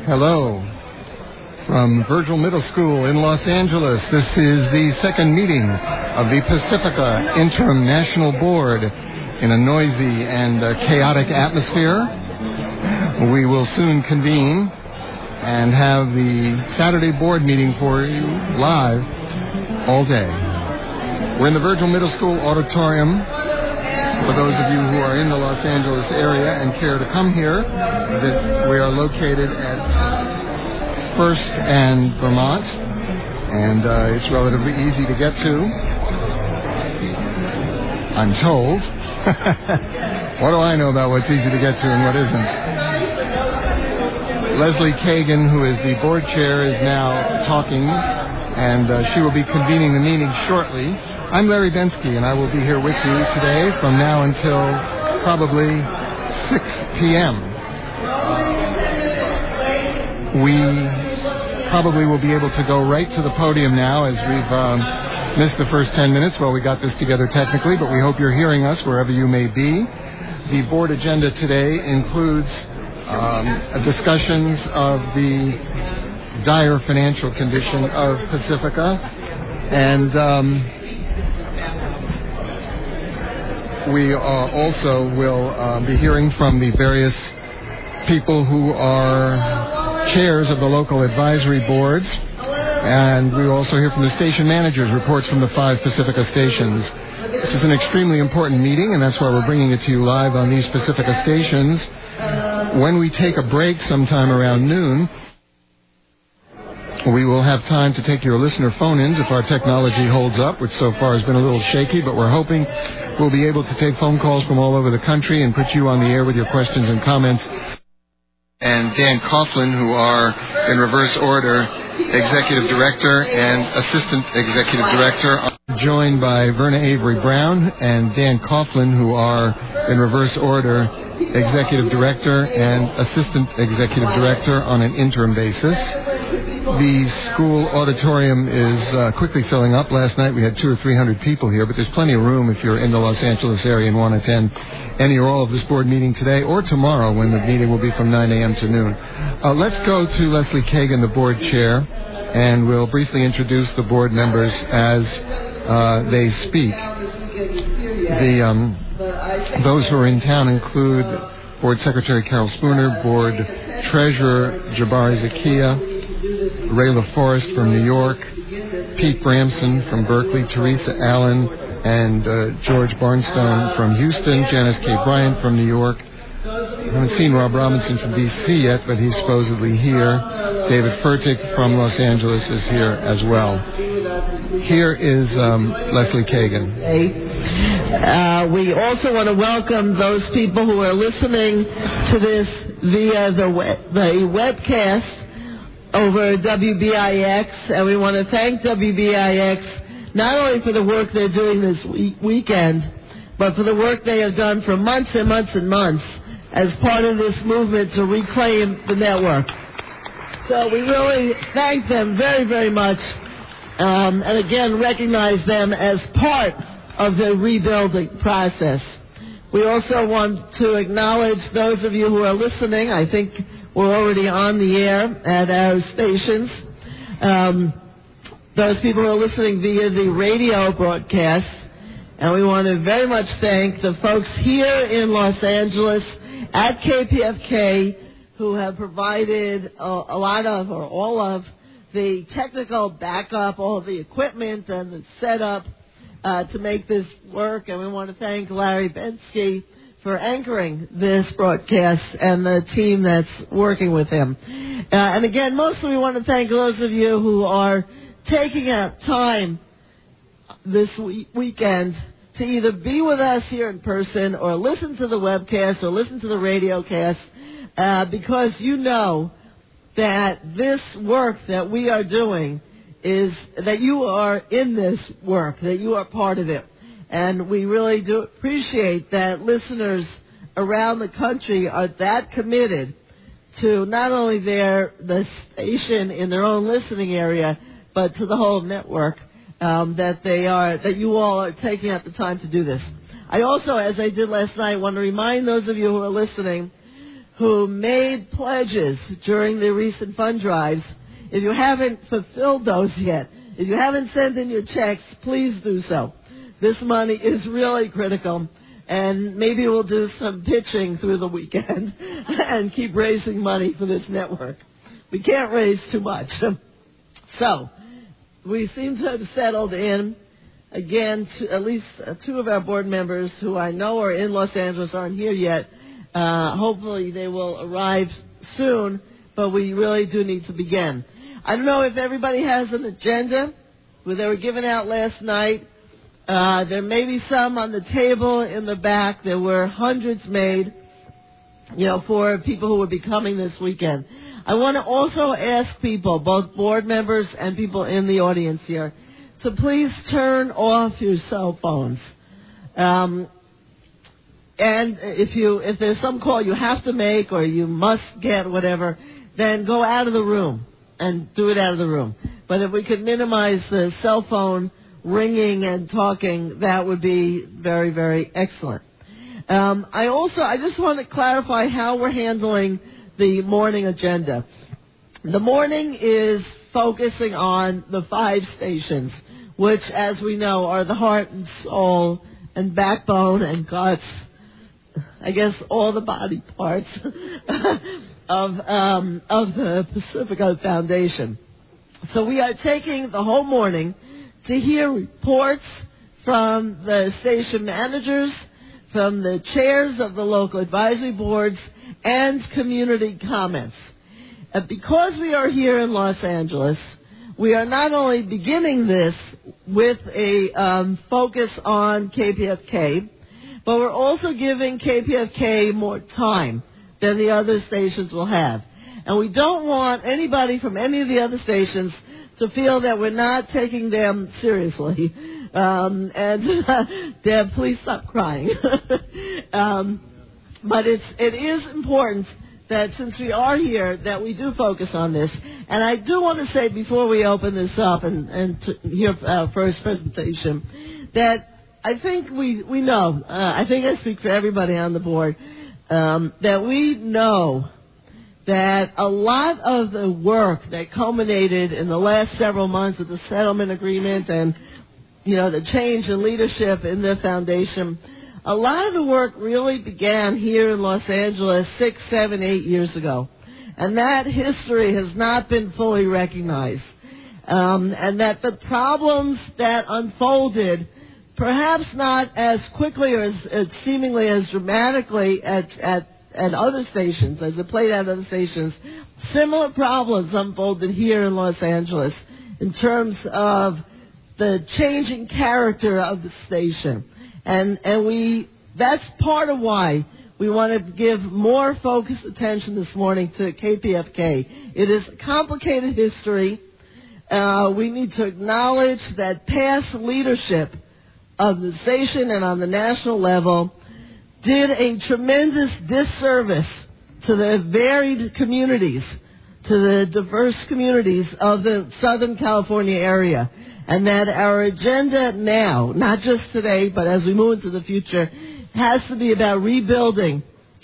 Hello from Virgil Middle School in Los Angeles. This is the second meeting of the Pacifica Interim National Board in a noisy and chaotic atmosphere. We will soon convene and have the Saturday board meeting for you live all day. We're in the Virgil Middle School auditorium. For those of you who are in the Los Angeles area and care to come here, that we are located at First and Vermont, and it's relatively easy to get to, I'm told. What do I know about what's easy to get to and what isn't? Leslie Kagan, who is the board chair, is now talking, and she will be convening the meeting shortly. I'm Larry Bensky, and I will be here with you today from now until probably 6 p.m. We probably will be able to go right to the podium now, as we've missed the first 10 minutes while we got this together technically, but we hope you're hearing us wherever you may be. The board agenda today includes discussions of the dire financial condition of Pacifica, and we also will be hearing from the various people who are chairs of the local advisory boards, and we will also hear from the station managers, reports from the 5 Pacifica stations. This is an extremely important meeting, and that's why we're bringing it to you live on these Pacifica stations. When we take a break sometime around noon, we will have time to take your listener phone-ins if our technology holds up, which so far has been a little shaky, but we're hoping we'll be able to take phone calls from all over the country and put you on the air with your questions and comments. And Dan Coughlin, who are, in reverse order, Executive Director and Assistant Executive Director, joined by Verna Avery Brown and Dan Coughlin, who are, in reverse order, Executive Director and Assistant Executive Director on an interim basis. The school auditorium is quickly filling up. Last night we had 200 or 300 people here, but there's plenty of room if you're in the Los Angeles area and want to attend any or all of this board meeting today or tomorrow, when the meeting will be from 9 a.m. to noon. Let's go to Leslie Kagan, the board chair, and we'll briefly introduce the board members as they speak. Those who are in town include Board Secretary Carol Spooner, Board Treasurer Jabari Zakia, Ray LaForest from New York, Pete Bramson from Berkeley, Teresa Allen and George Barnstone from Houston, Janice K. Bryant from New York. I haven't seen Rob Robinson from D.C. yet, but he's supposedly here. David Furtick from Los Angeles is here as well. Here is Leslie Kagan. We also want to welcome those people who are listening to this via the webcast over WBIX, and we want to thank WBIX not only for the work they're doing this weekend, but for the work they have done for months and months and months as part of this movement to reclaim the network. So we really thank them very, very much, and again recognize them as part of the rebuilding process. We also want to acknowledge those of you who are listening. I think we're already on the air at our stations. Those people who are listening via the radio broadcast. And we want to very much thank the folks here in Los Angeles at KPFK who have provided a lot of, or all of, the technical backup, all of the equipment and the setup to make this work. And we want to thank Larry Bensky for anchoring this broadcast and the team that's working with him. And again, mostly we want to thank those of you who are taking out time this weekend to either be with us here in person or listen to the webcast or listen to the radio cast, because you know that this work that we are doing is that you are in this work, that you are part of it. And we really do appreciate that listeners around the country are that committed to not only the station in their own listening area, but to the whole network, that you all are taking out the time to do this. I also, as I did last night, want to remind those of you who are listening who made pledges during the recent fund drives. If you haven't fulfilled those yet, if you haven't sent in your checks, please do so. This money is really critical, and maybe we'll do some pitching through the weekend and keep raising money for this network. We can't raise too much. So, we seem to have settled in. Again, at least two of our board members who I know are in Los Angeles aren't here yet. Hopefully they will arrive soon, but we really do need to begin. I don't know if everybody has an agenda. They were given out last night. There may be some on the table in the back. There were hundreds made, for people who would be coming this weekend. I want to also ask people, both board members and people in the audience here, to please turn off your cell phones. And if there's some call you have to make or you must get whatever, then go out of the room and do it out of the room. But if we could minimize the cell phone ringing and talking, that would be very, very excellent. I just want to clarify how we're handling the morning agenda. The morning is focusing on the 5 stations, which, as we know, are the heart and soul and backbone and guts, I guess all the body parts of the Pacifica Foundation. So we are taking the whole morning to hear reports from the station managers, from the chairs of the local advisory boards, and community comments. Because we are here in Los Angeles, we are not only beginning this with a focus on KPFK, but we're also giving KPFK more time than the other stations will have. And we don't want anybody from any of the other stations to feel that we're not taking them seriously. Deb, please stop crying. But it is important that since we are here, that we do focus on this. And I do want to say before we open this up and to hear our first presentation, that I think we know, I think I speak for everybody on the board, that we know that a lot of the work that culminated in the last several months of the settlement agreement and, the change in leadership in the foundation, a lot of the work really began here in Los Angeles 6, 7, 8 years ago. And that history has not been fully recognized. And that the problems that unfolded, perhaps not as quickly or as seemingly as dramatically at other stations, as it played out at other stations, similar problems unfolded here in Los Angeles in terms of the changing character of the station. And that's part of why we want to give more focused attention this morning to KPFK. It is a complicated history. We need to acknowledge that past leadership of the station and on the national level did a tremendous disservice to the varied communities, to the diverse communities of the Southern California area. And that our agenda now, not just today, but as we move into the future, has to be about rebuilding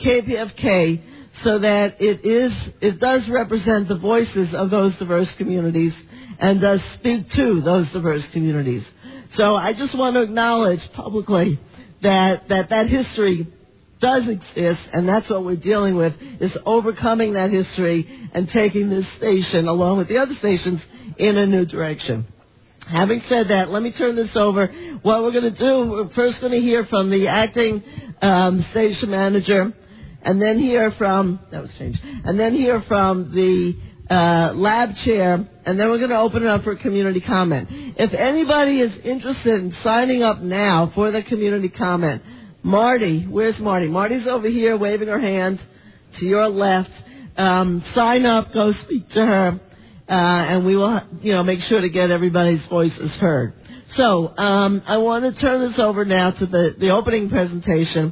KPFK so that it does represent the voices of those diverse communities and does speak to those diverse communities. So I just want to acknowledge publicly that history does exist, and that's what we're dealing with, is overcoming that history and taking this station, along with the other stations, in a new direction. Having said that, let me turn this over. What we're going to do, we're first going to hear from the acting station manager, and then hear from, and then hear from the lab chair, and then we're going to open it up for community comment. If anybody is interested in signing up now for the community comment, Marty, where's Marty? Marty's over here waving her hand to your left. Sign up, go speak to her. And we will, make sure to get everybody's voices heard. So, I want to turn this over now to the opening presentation,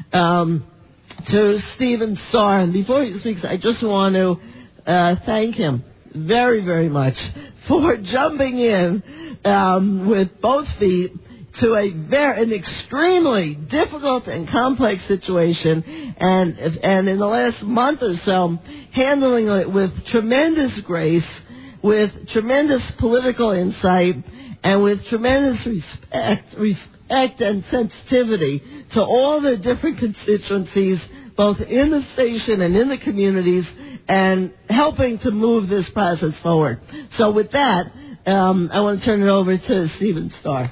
to Stephen Starr. And before he speaks, I just want to, thank him very, very much for jumping in, with both feet to an extremely difficult and complex situation, and in the last month or so, handling it with tremendous grace, with tremendous political insight, and with tremendous respect and sensitivity to all the different constituencies, both in the station and in the communities, and helping to move this process forward. So with that, I want to turn it over to Stephen Starr.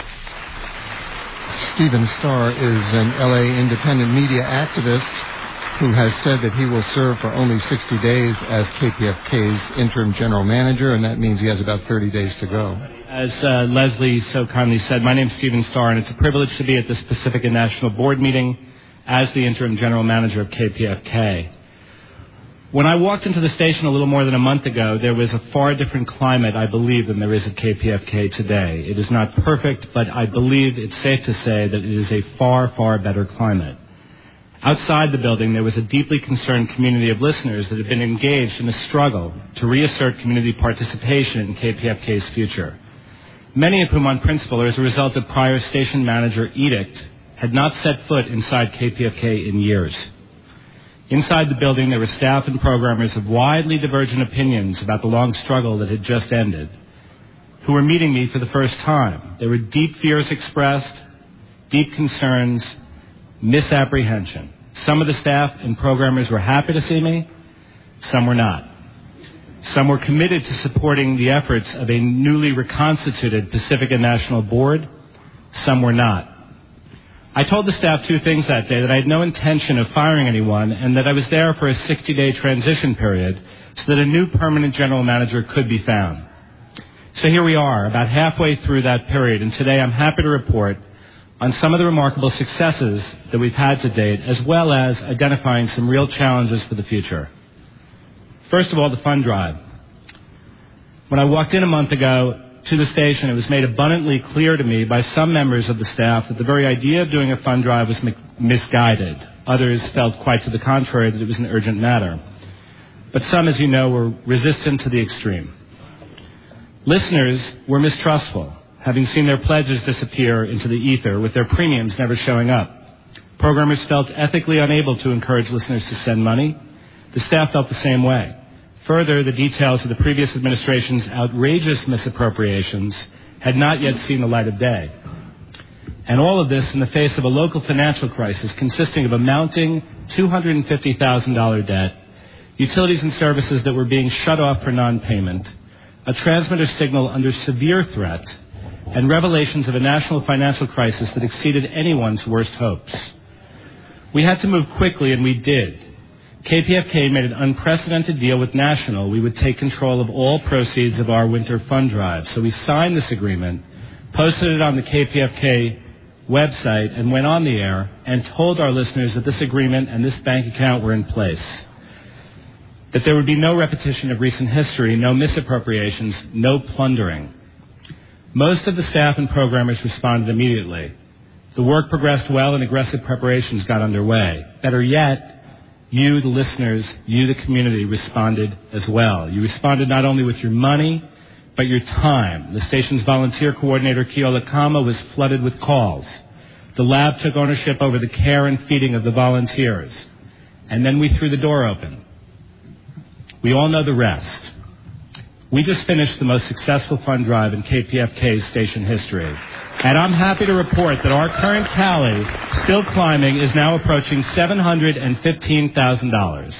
Stephen Starr is an L.A. independent media activist who has said that he will serve for only 60 days as KPFK's interim general manager, and that means he has about 30 days to go. As Leslie so kindly said, my name is Stephen Starr, and it's a privilege to be at this Pacifica National Board meeting as the interim general manager of KPFK. When I walked into the station a little more than a month ago, there was a far different climate, I believe, than there is at KPFK today. It is not perfect, but I believe it's safe to say that it is a far, far better climate. Outside the building, there was a deeply concerned community of listeners that had been engaged in a struggle to reassert community participation in KPFK's future. Many of whom, on principle, or as a result of prior station manager edict, had not set foot inside KPFK in years. Inside the building, there were staff and programmers of widely divergent opinions about the long struggle that had just ended, who were meeting me for the first time. There were deep fears expressed, deep concerns, misapprehension. Some of the staff and programmers were happy to see me, some were not. Some were committed to supporting the efforts of a newly reconstituted Pacifica National Board, some were not. I told the staff two things that day: that I had no intention of firing anyone, and that I was there for a 60-day transition period so that a new permanent general manager could be found. So here we are, about halfway through that period, and today I'm happy to report on some of the remarkable successes that we've had to date, as well as identifying some real challenges for the future. First of all, the fund drive. When I walked in a month ago to the station, it was made abundantly clear to me by some members of the staff that the very idea of doing a fund drive was misguided. Others felt quite to the contrary, that it was an urgent matter. But some, as you know, were resistant to the extreme. Listeners were mistrustful, having seen their pledges disappear into the ether with their premiums never showing up. Programmers felt ethically unable to encourage listeners to send money. The staff felt the same way. Further, the details of the previous administration's outrageous misappropriations had not yet seen the light of day. And all of this in the face of a local financial crisis consisting of a mounting $250,000 debt, utilities and services that were being shut off for non-payment, a transmitter signal under severe threat, and revelations of a national financial crisis that exceeded anyone's worst hopes. We had to move quickly, and we did. KPFK made an unprecedented deal with National. We would take control of all proceeds of our winter fund drive. So we signed this agreement, posted it on the KPFK website, and went on the air and told our listeners that this agreement and this bank account were in place, that there would be no repetition of recent history, no misappropriations, no plundering. Most of the staff and programmers responded immediately. The work progressed well and aggressive preparations got underway. Better yet, you, the listeners, you, the community, responded as well. You responded not only with your money, but your time. The station's volunteer coordinator, Keola Kama, was flooded with calls. The lab took ownership over the care and feeding of the volunteers. And then we threw the door open. We all know the rest. We just finished the most successful fund drive in KPFK's station history. And I'm happy to report that our current tally, still climbing, is now approaching $715,000.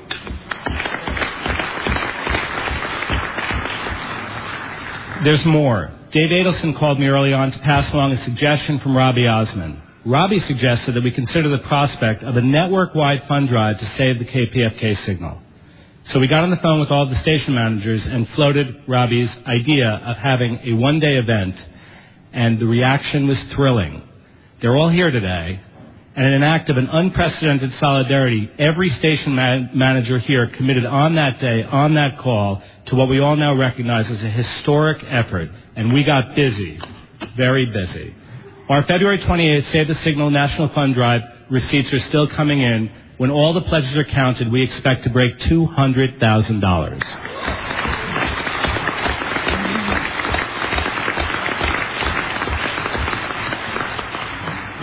There's more. Dave Adelson called me early on to pass along a suggestion from Robbie Osmond. Robbie suggested that we consider the prospect of a network-wide fund drive to save the KPFK signal. So we got on the phone with all of the station managers and floated Robbie's idea of having a one-day event, and the reaction was thrilling. They're all here today, and in an act of an unprecedented solidarity, every station manager here committed on that day, on that call, to what we all now recognize as a historic effort, and we got busy, very busy. Our February 28th Save the Signal National Fund Drive receipts are still coming in. When all the pledges are counted, we expect to break $200,000.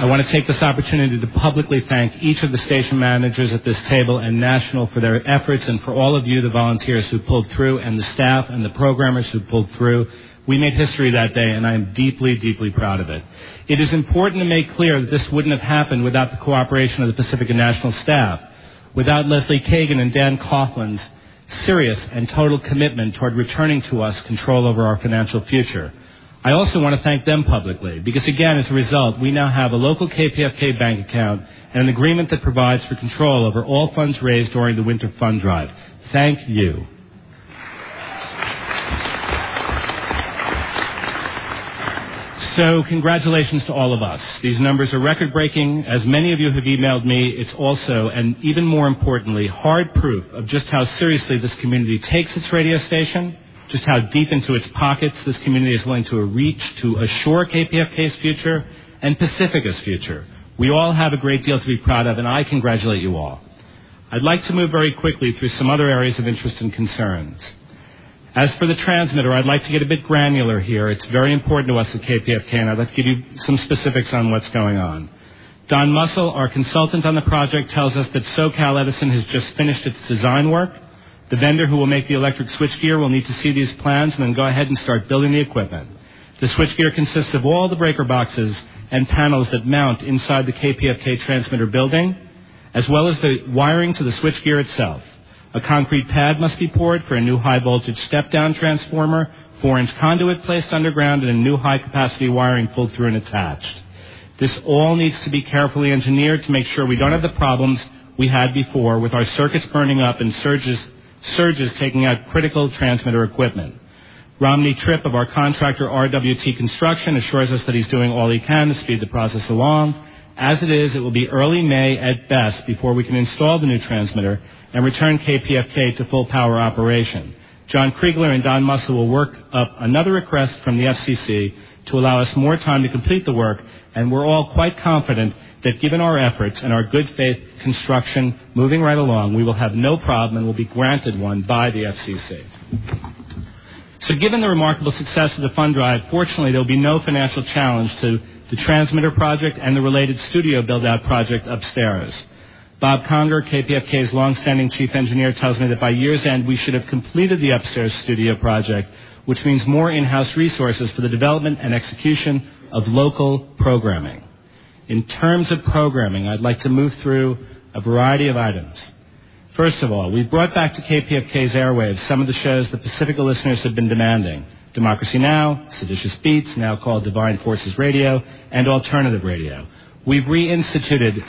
I want to take this opportunity to publicly thank each of the station managers at this table and National for their efforts, and for all of you, the volunteers who pulled through, and the staff and the programmers who pulled through. We made history that day, and I am deeply, deeply proud of it. It is important to make clear that this wouldn't have happened without the cooperation of the Pacifica National staff, without Leslie Kagan and Dan Coughlin's serious and total commitment toward returning to us control over our financial future. I also want to thank them publicly because, again, as a result, we now have a local KPFK bank account and an agreement that provides for control over all funds raised during the Winter Fund Drive. Thank you. So congratulations to all of us. These numbers are record-breaking. As many of you have emailed me, it's also, and even more importantly, hard proof of just how seriously this community takes its radio station, just how deep into its pockets this community is willing to reach to assure KPFK's future and Pacifica's future. We all have a great deal to be proud of, and I congratulate you all. I'd like to move very quickly through some other areas of interest and concerns. As for the transmitter, I'd like to get a bit granular here. It's very important to us at KPFK, and I'd like to give you some specifics on what's going on. Don Mussel, our consultant on the project, tells us that SoCal Edison has just finished its design work. The vendor who will make the electric switchgear will need to see these plans and then go ahead and start building the equipment. The switchgear consists of all the breaker boxes and panels that mount inside the KPFK transmitter building, as well as the wiring to the switchgear itself. A concrete pad must be poured for a new high-voltage step-down transformer, 4-inch conduit placed underground, and a new high-capacity wiring pulled through and attached. This all needs to be carefully engineered to make sure we don't have the problems we had before with our circuits burning up and surges taking out critical transmitter equipment. Romney Tripp of our contractor RWT Construction assures us that he's doing all he can to speed the process along. As it is, it will be early May at best before we can install the new transmitter and return KPFK to full power operation. John Kriegler and Don Mussel will work up another request from the FCC to allow us more time to complete the work, and we're all quite confident that given our efforts and our good faith construction moving right along, we will have no problem and will be granted one by the FCC. So given the remarkable success of the fund drive, fortunately there will be no financial challenge to the transmitter project and the related studio build-out project upstairs. Bob Conger, KPFK's longstanding chief engineer, tells me that by year's end we should have completed the upstairs studio project, which means more in-house resources for the development and execution of local programming. In terms of programming, I'd like to move through a variety of items. First of all, we've brought back to KPFK's airwaves some of the shows that Pacifica listeners have been demanding. Democracy Now!, Seditious Beats, now called Divine Forces Radio, and Alternative Radio. We've reinstituted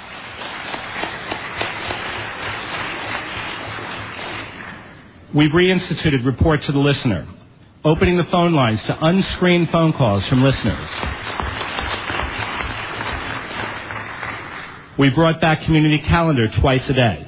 Report to the Listener, opening the phone lines to unscreened phone calls from listeners. We brought back Community Calendar twice a day.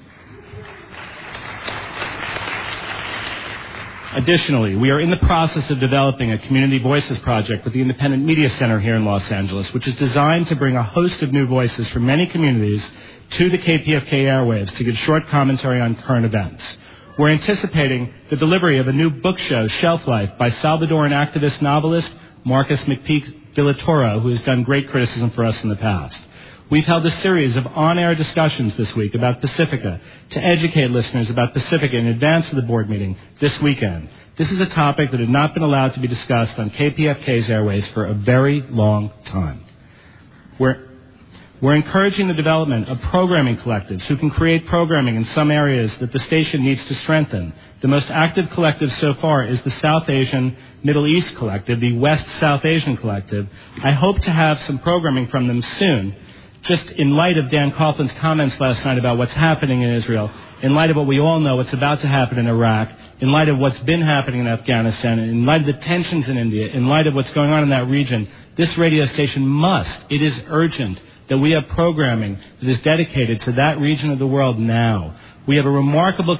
Additionally, we are in the process of developing a Community Voices project with the Independent Media Center here in Los Angeles, which is designed to bring a host of new voices from many communities to the KPFK airwaves to give short commentary on current events. We're anticipating the delivery of a new book show, Shelf Life, by Salvadoran activist novelist Marcus McPeak Villatoro, who has done great criticism for us in the past. We've held a series of on-air discussions this week about Pacifica to educate listeners about Pacifica in advance of the board meeting this weekend. This is a topic that had not been allowed to be discussed on KPFK's airways for a very long time. We're encouraging the development of programming collectives who can create programming in some areas that the station needs to strengthen. The most active collective so far is the South Asian Middle East Collective, the West South Asian Collective. I hope to have some programming from them soon. Just in light of Dan Coughlin's comments last night about what's happening in Israel, in light of what we all know what's about to happen in Iraq, in light of what's been happening in Afghanistan, in light of the tensions in India, in light of what's going on in that region, this radio station it is urgent that we have programming that is dedicated to that region of the world now. We have a remarkable...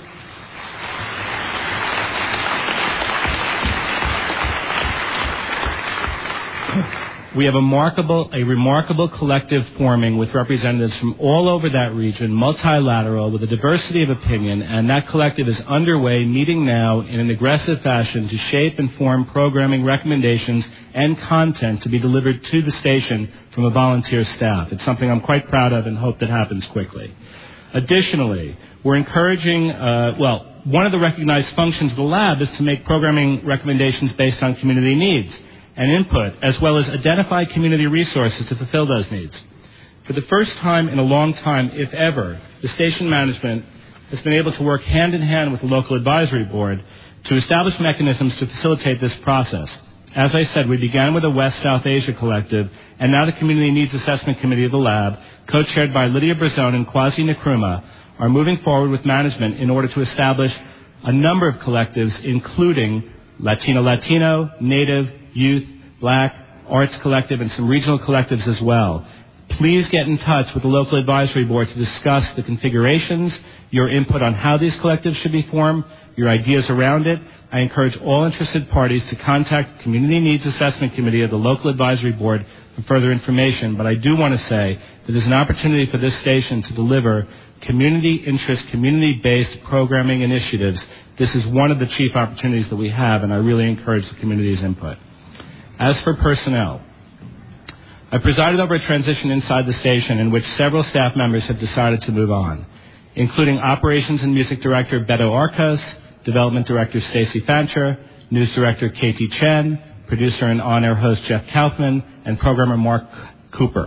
We have a remarkable collective forming with representatives from all over that region, multilateral, with a diversity of opinion, and that collective is underway, meeting now in an aggressive fashion to shape and form programming recommendations and content to be delivered to the station from a volunteer staff. It's something I'm quite proud of and hope that happens quickly. Additionally, we're encouraging, one of the recognized functions of the lab is to make programming recommendations based on community needs and input, as well as identify community resources to fulfill those needs. For the first time in a long time, if ever, the station management has been able to work hand in hand with the local advisory board to establish mechanisms to facilitate this process. As I said, we began with the West-South Asia Collective, and now the Community Needs Assessment Committee of the lab, co-chaired by Lydia Brazone and Kwasi Nkrumah, are moving forward with management in order to establish a number of collectives, including Latino, Native, Youth, Black, Arts Collective, and some regional collectives as well. Please get in touch with the local advisory board to discuss the configurations, your input on how these collectives should be formed, your ideas around it. I encourage all interested parties to contact the Community Needs Assessment Committee of the local advisory board for further information. But I do want to say that there's an opportunity for this station to deliver community interest, community-based programming initiatives. This is one of the chief opportunities that we have, and I really encourage the community's input. As for personnel, I presided over a transition inside the station in which several staff members have decided to move on, including Operations and Music Director Beto Arcos, Development Director Stacy Fancher, News Director Katie Chen, Producer and on-air host Jeff Kaufman, and Programmer Mark Cooper.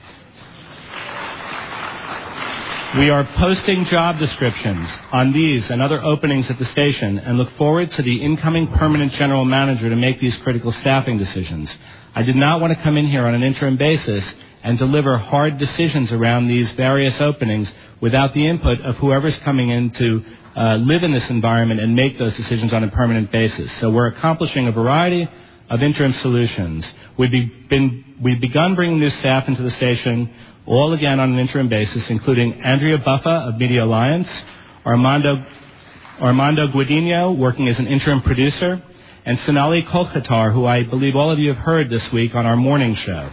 We are posting job descriptions on these and other openings at the station and look forward to the incoming permanent general manager to make these critical staffing decisions. I did not want to come in here on an interim basis and deliver hard decisions around these various openings without the input of whoever's coming in to live in this environment and make those decisions on a permanent basis. So we're accomplishing a variety of interim solutions. We've begun bringing new staff into the station, all again on an interim basis, including Andrea Buffa of Media Alliance, Armando Guadino working as an interim producer, and Sonali Kolkhatar, who I believe all of you have heard this week on our morning show.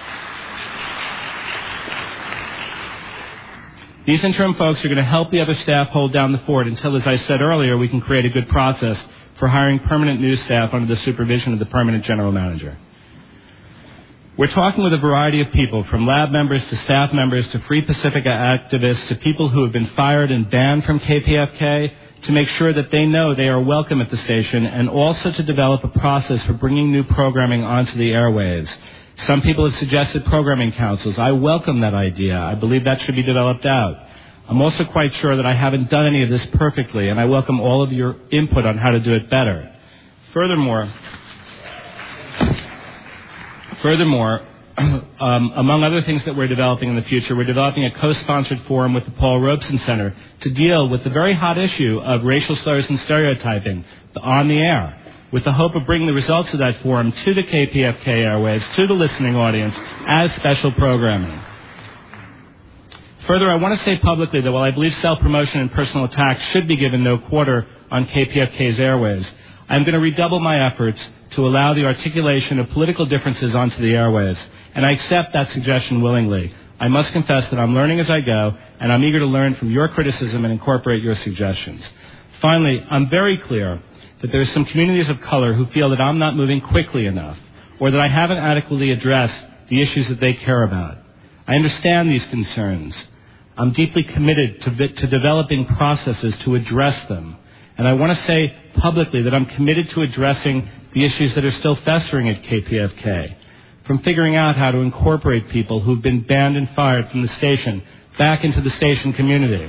These interim folks are going to help the other staff hold down the fort until, as I said earlier, we can create a good process for hiring permanent news staff under the supervision of the permanent general manager. We're talking with a variety of people, from lab members to staff members to Free Pacifica activists to people who have been fired and banned from KPFK, to make sure that they know they are welcome at the station, and also to develop a process for bringing new programming onto the airwaves. Some people have suggested programming councils. I welcome that idea. I believe that should be developed out. I'm also quite sure that I haven't done any of this perfectly, and I welcome all of your input on how to do it better. Furthermore, among other things that we're developing in the future, we're developing a co-sponsored forum with the Paul Robeson Center to deal with the very hot issue of racial slurs and stereotyping on the air, with the hope of bringing the results of that forum to the KPFK airwaves, to the listening audience, as special programming. Further, I want to say publicly that while I believe self-promotion and personal attacks should be given no quarter on KPFK's airwaves, I'm going to redouble my efforts to allow the articulation of political differences onto the airwaves, and I accept that suggestion willingly. I must confess that I'm learning as I go, and I'm eager to learn from your criticism and incorporate your suggestions. Finally, I'm very clear that there are some communities of color who feel that I'm not moving quickly enough, or that I haven't adequately addressed the issues that they care about. I understand these concerns. I'm deeply committed to developing processes to address them. And I want to say publicly that I'm committed to addressing the issues that are still festering at KPFK, from figuring out how to incorporate people who've been banned and fired from the station back into the station community.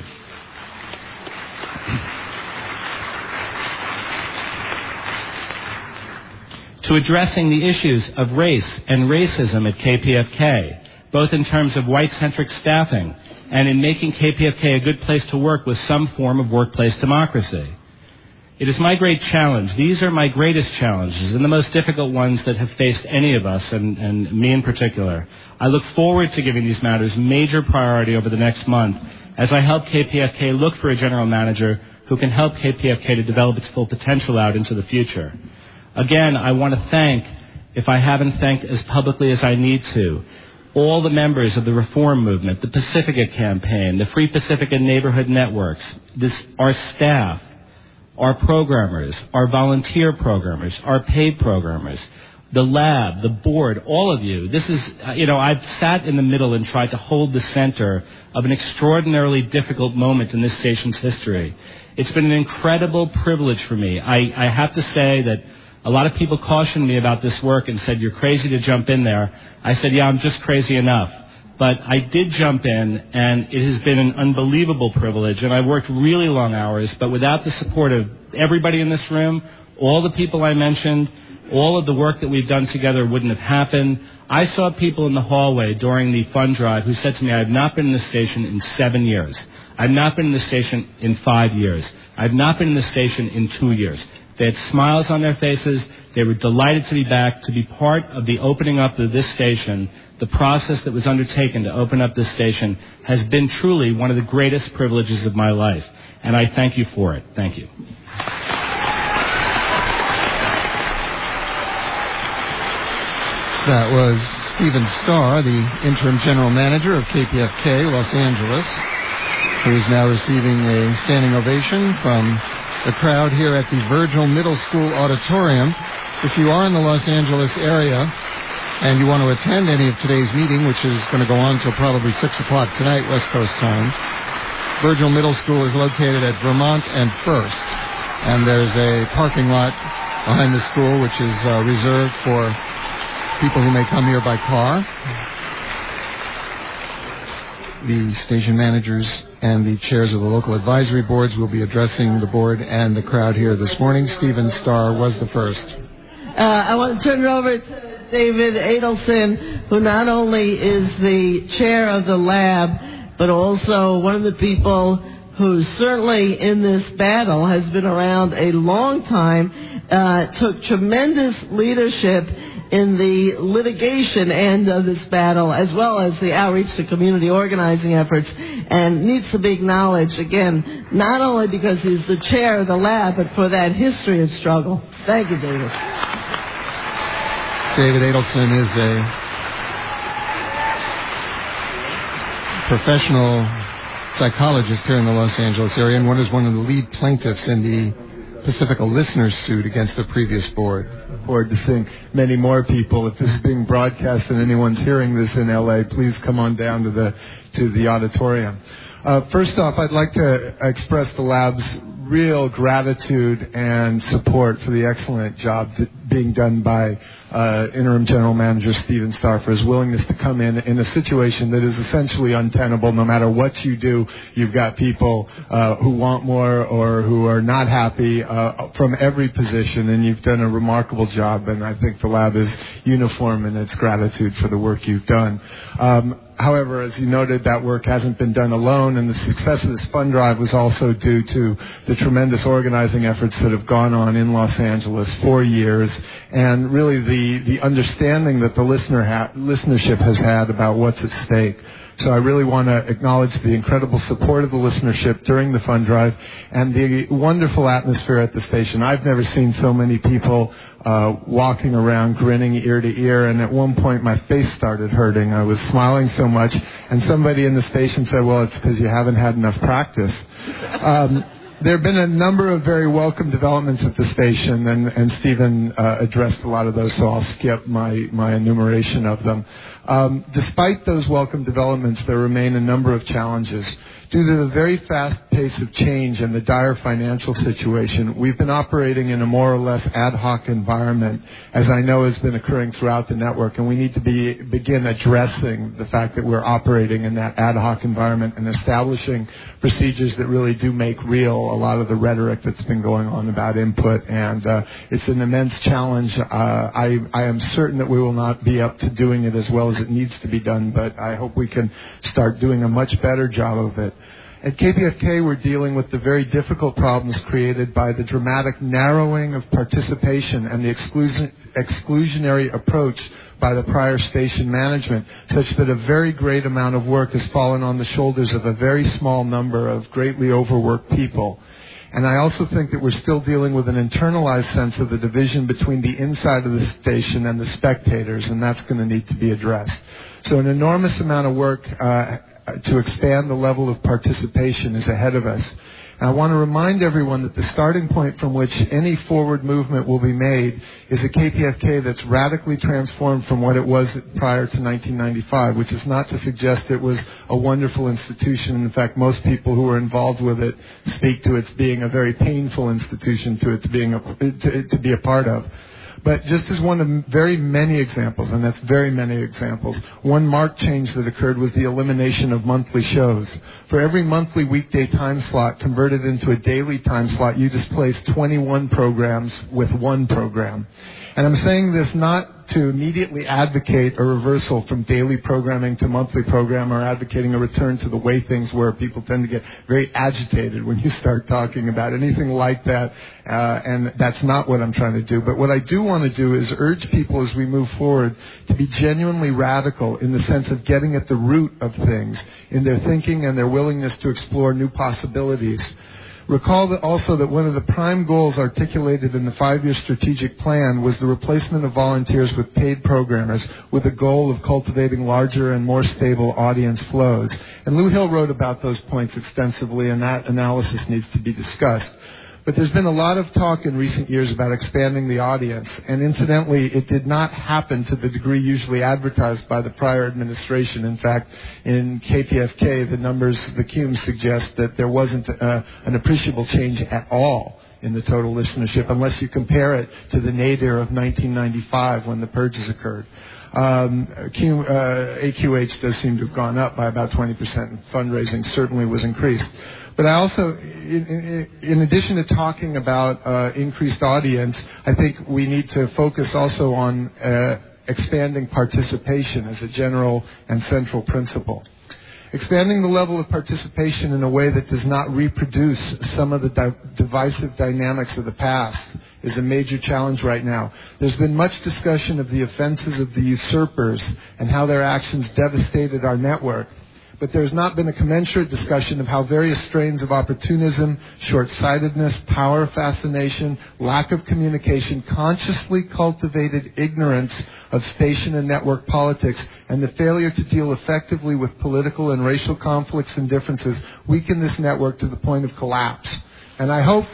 To addressing the issues of race and racism at KPFK, both in terms of white-centric staffing and in making KPFK a good place to work with some form of workplace democracy. It is my great challenge. These are my greatest challenges and the most difficult ones that have faced any of us, and me in particular. I look forward to giving these matters major priority over the next month as I help KPFK look for a general manager who can help KPFK to develop its full potential out into the future. Again, I want to thank if I haven't thanked as publicly as I need to, all the members of the Reform Movement, the Pacifica Campaign, the Free Pacifica Neighborhood Networks, our staff, our programmers, our volunteer programmers, our paid programmers, the lab, the board, all of you. This is, I've sat in the middle and tried to hold the center of an extraordinarily difficult moment in this station's history. It's been an incredible privilege for me. I have to say that a lot of people cautioned me about this work and said, you're crazy to jump in there. I said, yeah, I'm just crazy enough. But I did jump in, and it has been an unbelievable privilege. And I've worked really long hours, but without the support of everybody in this room, all the people I mentioned, all of the work that we've done together wouldn't have happened. I saw people in the hallway during the fund drive who said to me, I have not been in this station in 7 years. I've not been in this station in 5 years. I've not been in this station in 2 years. They had smiles on their faces. They were delighted to be back, to be part of the opening up of this station. The process that was undertaken to open up this station has been truly one of the greatest privileges of my life. And I thank you for it. Thank you. That was Stephen Starr, the interim general manager of KPFK Los Angeles, who is now receiving a standing ovation from the crowd here at the Virgil Middle School Auditorium. If you are in the Los Angeles area and you want to attend any of today's meeting, which is going to go on till probably 6 o'clock tonight, West Coast time, Virgil Middle School is located at Vermont and First, and there's a parking lot behind the school which is reserved for people who may come here by car. The station managers and the chairs of the local advisory boards will be addressing the board and the crowd here this morning. Stephen Starr was the first. I want to turn it over to David Adelson, who not only is the chair of the lab, but also one of the people who certainly in this battle has been around a long time, took tremendous leadership in the litigation end of this battle, as well as the outreach to community organizing efforts, and needs to be acknowledged, again, not only because he's the chair of the lab, but for that history of struggle. Thank you, David. David Adelson is a professional psychologist here in the Los Angeles area, and is one of the lead plaintiffs in the Pacifica listeners' suit against the previous board. Forward to seeing many more people. If this is being broadcast and anyone's hearing this in LA, please come on down to the auditorium. First off, I'd like to express the lab's real gratitude and support for the excellent job being done by interim general manager Stephen Starr for his willingness to come in a situation that is essentially untenable. No matter what you do, you've got people who want more or who are not happy from every position, and you've done a remarkable job, and I think the lab is uniform in its gratitude for the work you've done. However, as you noted, that work hasn't been done alone, and the success of this fund drive was also due to the tremendous organizing efforts that have gone on in Los Angeles for years, and really the understanding that the listenership has had about what's at stake. So I really want to acknowledge the incredible support of the listenership during the fund drive and the wonderful atmosphere at the station. I've never seen so many people walking around grinning ear to ear, and at one point my face started hurting. I was smiling so much, and somebody in the station said, well, it's because you haven't had enough practice. There have been a number of very welcome developments at the station, and Stephen addressed a lot of those, so I'll skip my enumeration of them. Despite those welcome developments, there remain a number of challenges. Due to the very fast pace of change and the dire financial situation, we've been operating in a more or less ad hoc environment, as I know has been occurring throughout the network, and we need to begin addressing the fact that we're operating in that ad hoc environment and establishing procedures that really do make real a lot of the rhetoric that's been going on about input, and it's an immense challenge. I am certain that we will not be up to doing it as well as it needs to be done, but I hope we can start doing a much better job of it. At KPFK, we're dealing with the very difficult problems created by the dramatic narrowing of participation and the exclusionary approach by the prior station management, such that a very great amount of work has fallen on the shoulders of a very small number of greatly overworked people. And I also think that we're still dealing with an internalized sense of the division between the inside of the station and the spectators, and that's going to need to be addressed. So an enormous amount of work to expand the level of participation is ahead of us. And I want to remind everyone that the starting point from which any forward movement will be made is a KPFK that's radically transformed from what it was prior to 1995, which is not to suggest it was a wonderful institution. In fact, most people who are involved with it speak to its being a very painful institution to be a part of. But just as one of very many examples, and that's very many examples, one marked change that occurred was the elimination of monthly shows. For every monthly weekday time slot converted into a daily time slot, you displaced 21 programs with one program. And I'm saying this not to immediately advocate a reversal from daily programming to monthly program or advocating a return to the way things were. People tend to get very agitated when you start talking about anything like that, and that's not what I'm trying to do. But what I do want to do is urge people as we move forward to be genuinely radical in the sense of getting at the root of things in their thinking and their willingness to explore new possibilities. Recall that also that one of the prime goals articulated in the 5-year strategic plan was the replacement of volunteers with paid programmers with the goal of cultivating larger and more stable audience flows. And Lou Hill wrote about those points extensively, and that analysis needs to be discussed. But there's been a lot of talk in recent years about expanding the audience, and incidentally, it did not happen to the degree usually advertised by the prior administration. In fact, in KPFK, the numbers, the cums suggest that there wasn't an appreciable change at all in the total listenership, unless you compare it to the nadir of 1995 when the purges occurred. AQH does seem to have gone up by about 20%, and fundraising certainly was increased. But I also, in addition to talking about increased audience, I think we need to focus also on expanding participation as a general and central principle. Expanding the level of participation in a way that does not reproduce some of the divisive dynamics of the past is a major challenge right now. There's been much discussion of the offenses of the usurpers and how their actions devastated our network. But there's not been a commensurate discussion of how various strains of opportunism, short-sightedness, power fascination, lack of communication, consciously cultivated ignorance of station and network politics, and the failure to deal effectively with political and racial conflicts and differences weaken this network to the point of collapse. And I hope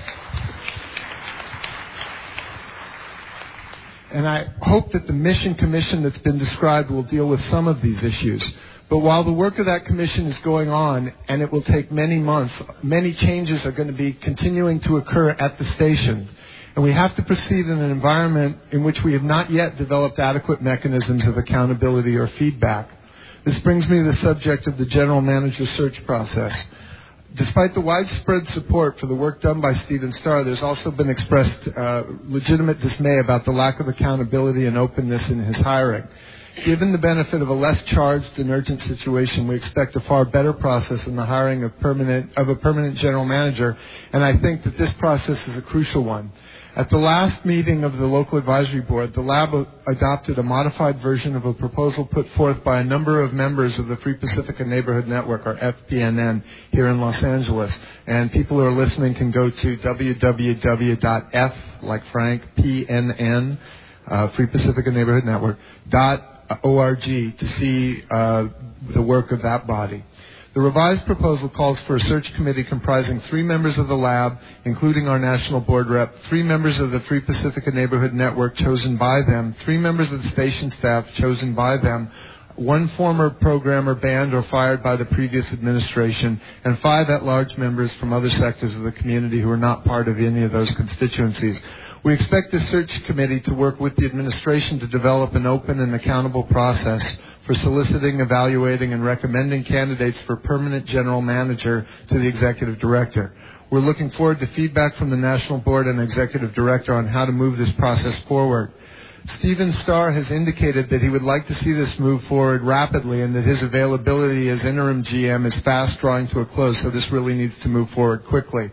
that the mission commission that's been described will deal with some of these issues. But while the work of that commission is going on, and it will take many months, many changes are going to be continuing to occur at the station. And we have to proceed in an environment in which we have not yet developed adequate mechanisms of accountability or feedback. This brings me to the subject of the general manager search process. Despite the widespread support for the work done by Stephen Starr, there's also been expressed legitimate dismay about the lack of accountability and openness in his hiring. Given the benefit of a less charged and urgent situation, we expect a far better process in the hiring of a permanent general manager, and I think that this process is a crucial one. At the last meeting of the local advisory board, the lab adopted a modified version of a proposal put forth by a number of members of the Free Pacifica Neighborhood Network, or FPNN, here in Los Angeles. And people who are listening can go to www.f, like Frank, PNN, Free Pacifica Neighborhood Network, .org to see the work of that body. The revised proposal calls for a search committee comprising 3 members of the lab, including our national board rep, 3 members of the Free Pacifica Neighborhood Network chosen by them, 3 members of the station staff chosen by them, 1 former programmer banned or fired by the previous administration, and 5 at-large members from other sectors of the community who are not part of any of those constituencies. We expect the search committee to work with the administration to develop an open and accountable process for soliciting, evaluating, and recommending candidates for permanent general manager to the executive director. We're looking forward to feedback from the national board and executive director on how to move this process forward. Stephen Starr has indicated that he would like to see this move forward rapidly and that his availability as interim GM is fast drawing to a close, so this really needs to move forward quickly.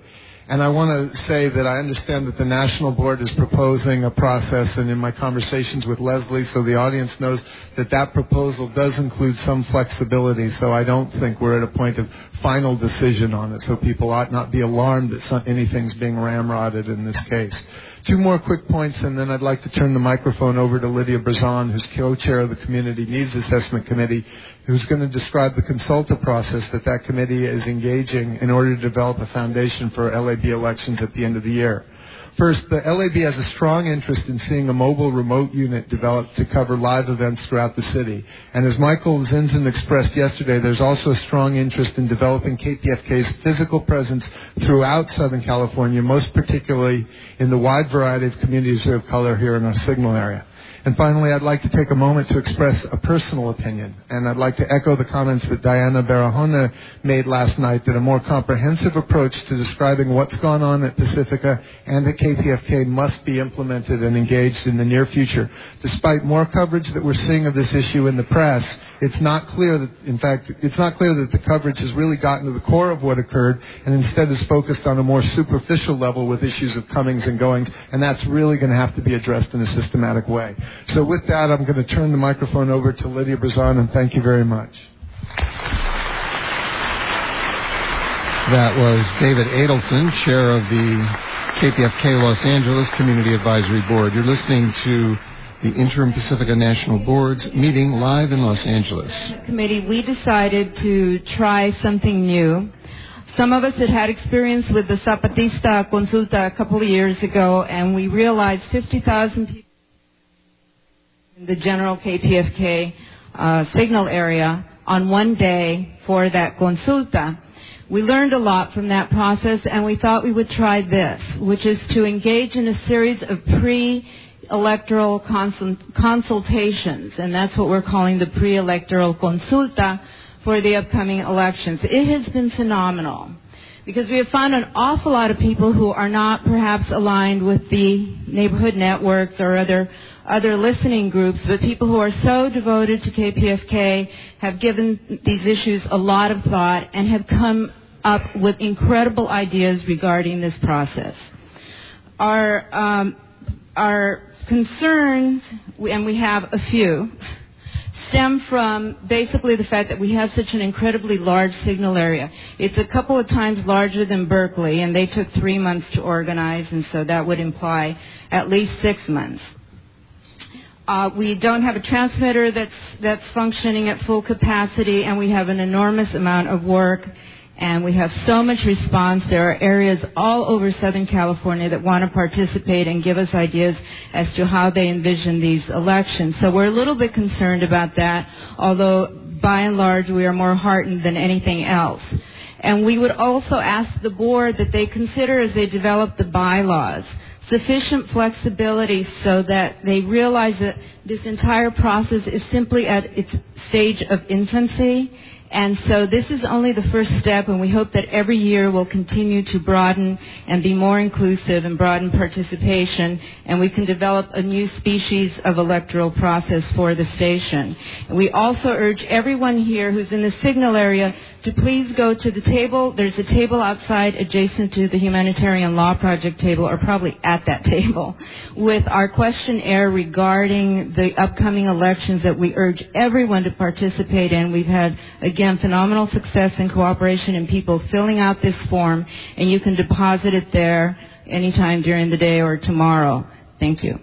And I want to say that I understand that the National Board is proposing a process, and in my conversations with Leslie, so the audience knows that that proposal does include some flexibility, so I don't think we're at a point of final decision on it, so people ought not be alarmed that anything's being ramrodded in this case. Two more quick points, and then I'd like to turn the microphone over to Lydia Brazan, who's co-chair of the Community Needs Assessment Committee, who's going to describe the consultative process that committee is engaging in order to develop a foundation for LAB elections at the end of the year. First, the LAB has a strong interest in seeing a mobile remote unit developed to cover live events throughout the city. And as Michael Zinzin expressed yesterday, there's also a strong interest in developing KPFK's physical presence throughout Southern California, most particularly in the wide variety of communities of color here in our Signal area. And finally, I'd like to take a moment to express a personal opinion, and I'd like to echo the comments that Diana Barahona made last night, that a more comprehensive approach to describing what's gone on at Pacifica and at KPFK must be implemented and engaged in the near future. Despite more coverage that we're seeing of this issue in the press, it's not clear that the coverage has really gotten to the core of what occurred, and instead is focused on a more superficial level with issues of comings and goings, and that's really going to have to be addressed in a systematic way. So with that, I'm going to turn the microphone over to Lydia Brazan, and thank you very much. That was David Adelson, chair of the KPFK Los Angeles Community Advisory Board. You're listening to the Interim Pacifica National Board's meeting live in Los Angeles. Committee, we decided to try something new. Some of us had experience with the Zapatista Consulta a couple of years ago, and we realized 50,000 people in the general KPFK Signal area on one day for that consulta. We learned a lot from that process, and we thought we would try this, which is to engage in a series of pre-electoral consultations, and that's what we're calling the pre-electoral consulta for the upcoming elections. It has been phenomenal, because we have found an awful lot of people who are not perhaps aligned with the neighborhood networks or other listening groups, but people who are so devoted to KPFK have given these issues a lot of thought and have come up with incredible ideas regarding this process. Our concerns, and we have a few, stem from basically the fact that we have such an incredibly large signal area. It's a couple of times larger than Berkeley, and they took 3 months to organize, and so that would imply at least 6 months. We don't have a transmitter that's functioning at full capacity, and we have an enormous amount of work, and we have so much response. There are areas all over Southern California that want to participate and give us ideas as to how they envision these elections. So we're a little bit concerned about that, although by and large we are more heartened than anything else. And we would also ask the board that they consider, as they develop the bylaws, sufficient flexibility so that they realize that this entire process is simply at its stage of infancy. And so this is only the first step, and we hope that every year we'll continue to broaden and be more inclusive and broaden participation, and we can develop a new species of electoral process for the station. And we also urge everyone here who's in the Signal area to please go to the table. There's a table outside adjacent to the Humanitarian Law Project table, or probably at that table, with our questionnaire regarding the upcoming elections that we urge everyone to participate in. We've had, again, phenomenal success and cooperation in people filling out this form, and you can deposit it there anytime during the day or tomorrow. Thank you.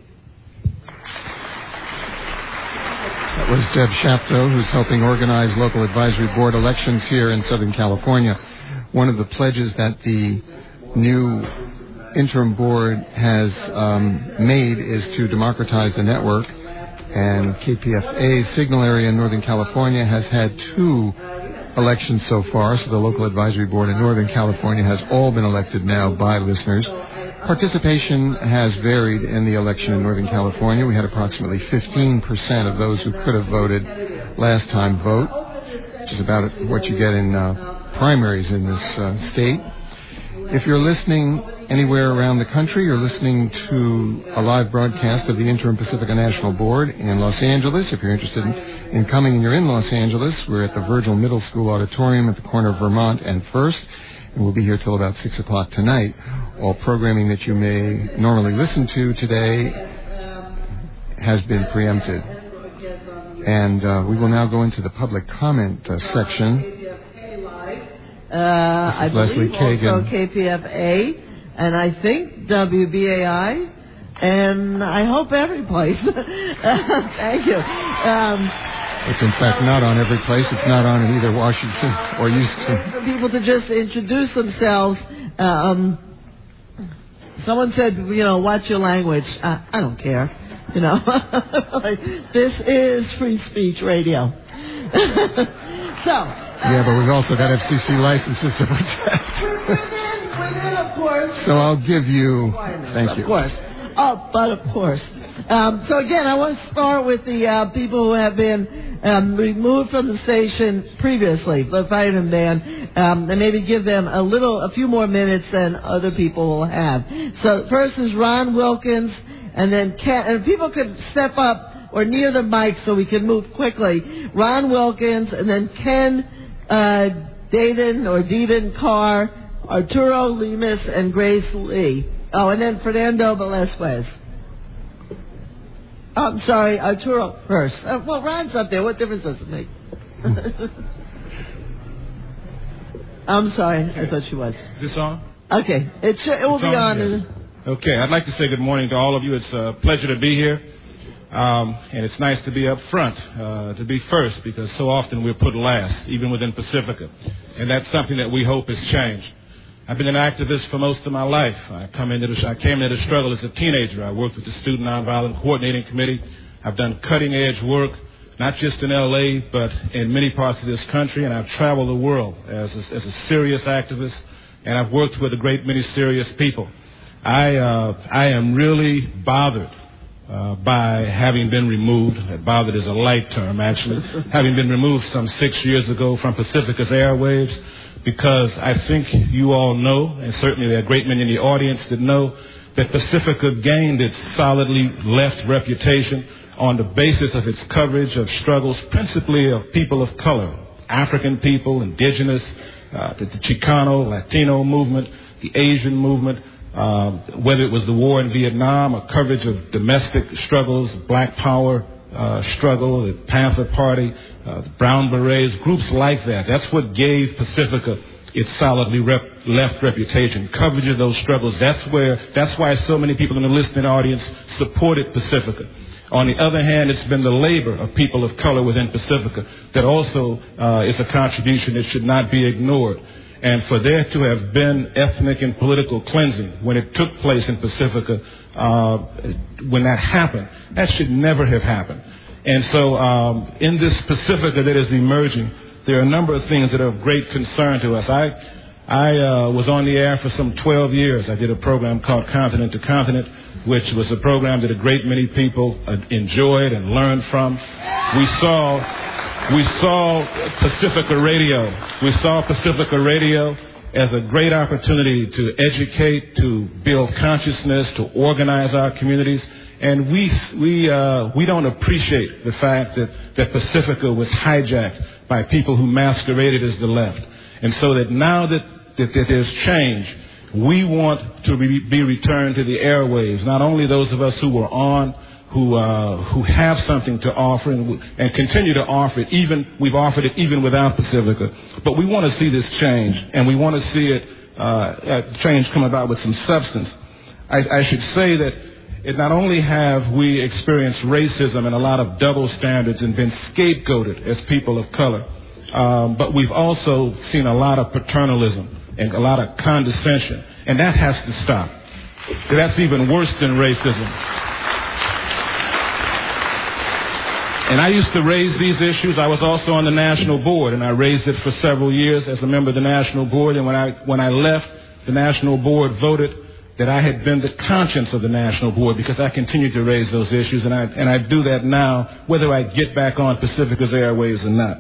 That was Deb Shapto, who's helping organize local advisory board elections here in Southern California. One of the pledges that the new interim board has made is to democratize the network, and KPFA's Signal area in Northern California has had 2 elections so far, so the local advisory board in Northern California has all been elected now by listeners. Participation has varied in the election in Northern California. We had approximately 15% of those who could have voted last time vote, which is about what you get in primaries in this state. If you're listening anywhere around the country, you're listening to a live broadcast of the Interim Pacifica National Board in Los Angeles. If you're interested in coming and you're in Los Angeles, we're at the Virgil Middle School Auditorium at the corner of Vermont and First. and we'll be here till about 6 o'clock tonight. All programming that you may normally listen to today has been preempted. And we will now go into the public comment section. I Leslie believe Kagan. Also KPFA, and I think WBAI, and I hope every place. Thank you. It's in fact not on every place. It's not on in either Washington or Houston. For people to just introduce themselves. Someone said, watch your language. I don't care. This is free speech radio. Yeah, but we've also got FCC licenses to protect. Within, of course. So I'll give you... Thank you. Of course. Oh, but of course. So again, I want to start with the people who have been removed from the station previously, the Fighting Band, and maybe give them a few more minutes than other people will have. So first is Ron Wilkins, and then Ken, and people could step up or near the mic so we can move quickly. Ron Wilkins, and then Ken Deaton Carr, Arturo Lemus, and Grace Lee. Oh, and then Fernando Velasquez. I'm sorry, Arturo first. Well, Ron's up there. What difference does it make? I'm sorry. I thought she was. Is this on? Okay. It will be on. Yes. Okay. I'd like to say good morning to all of you. It's a pleasure to be here. And it's nice to be up front, to be first, because so often we're put last, even within Pacifica. And that's something that we hope has changed. I've been an activist for most of my life. I came into the struggle as a teenager. I worked with the Student Nonviolent Coordinating Committee. I've done cutting-edge work, not just in L.A., but in many parts of this country. And I've traveled the world as a serious activist, and I've worked with a great many serious people. I am really bothered by having been removed. Bothered is a light term, actually. Having been removed some 6 years ago from Pacifica's airwaves, because I think you all know, and certainly there are a great many in the audience that know, that Pacifica gained its solidly left reputation on the basis of its coverage of struggles principally of people of color, African people, indigenous, the Chicano, Latino movement, the Asian movement, whether it was the war in Vietnam or coverage of domestic struggles, Black Power struggle, the Panther Party, the Brown Berets, groups like that. That's what gave Pacifica its solidly left reputation, coverage of those struggles. That's why so many people in the listening audience supported Pacifica. On the other hand, it's been the labor of people of color within Pacifica that also is a contribution that should not be ignored. And for there to have been ethnic and political cleansing when it took place in Pacifica, when that happened, that should never have happened. And so in this Pacifica that is emerging, there are a number of things that are of great concern to us. I was on the air for some 12 years. I did a program called Continent to Continent, which was a program that a great many people enjoyed and learned from. We saw Pacifica Radio. We saw Pacifica Radio as a great opportunity to educate, to build consciousness, to organize our communities. And we don't appreciate the fact that Pacifica was hijacked by people who masqueraded as the left. And so that now that there's change, we want to be returned to the airwaves, not only those of us who were on, who have something to offer and continue to offer it. We've offered it even without Pacifica. But we want to see this change, and we want to see it change come about with some substance. I should say that not only have we experienced racism and a lot of double standards and been scapegoated as people of color, but we've also seen a lot of paternalism and a lot of condescension, and that has to stop. That's even worse than racism. And I used to raise these issues. I was also on the national board, and I raised it for several years as a member of the national board. And when I left, the national board voted that I had been the conscience of the national board because I continued to raise those issues, and I do that now, whether I get back on Pacifica's airwaves or not.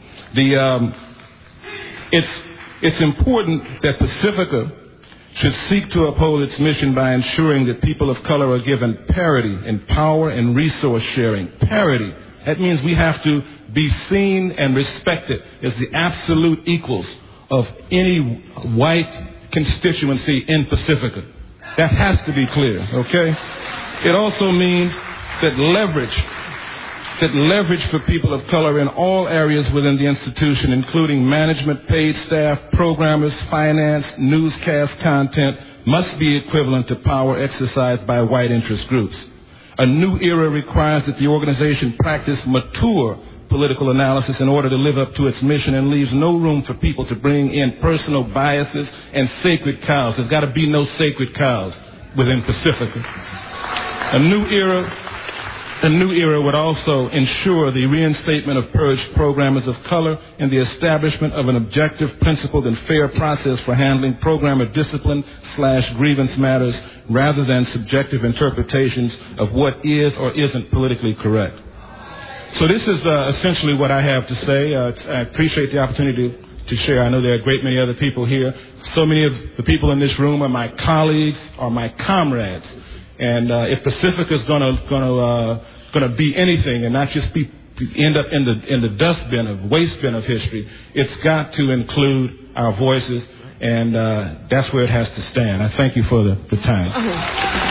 It's important that Pacifica should seek to uphold its mission by ensuring that people of color are given parity in power and resource sharing. Parity. That means we have to be seen and respected as the absolute equals of any white constituency in Pacifica. That has to be clear, okay? It also means that leverage for people of color in all areas within the institution, including management, paid staff, programmers, finance, newscast content, must be equivalent to power exercised by white interest groups. A new era requires that the organization practice mature political analysis in order to live up to its mission, and leaves no room for people to bring in personal biases and sacred cows. There's got to be no sacred cows within Pacifica. A new era would also ensure the reinstatement of purged programmers of color and the establishment of an objective, principled, and fair process for handling programmer discipline/grievance matters, rather than subjective interpretations of what is or isn't politically correct. So this is essentially what I have to say. I appreciate the opportunity to share. I know there are a great many other people here. So many of the people in this room are my colleagues, are my comrades. And if Pacifica is going to be anything and not just end up in the dustbin of waste bin of history, it's got to include our voices, and that's where it has to stand. I thank you for the time.